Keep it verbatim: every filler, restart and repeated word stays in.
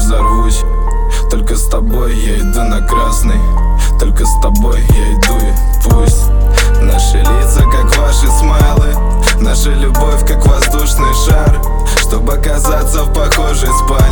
взорвусь. Только с тобой я иду на красный, только с тобой я иду, и пусть наши лица как ваши смайлы, наша любовь как воздушный шар, чтобы оказаться в похожей спальне.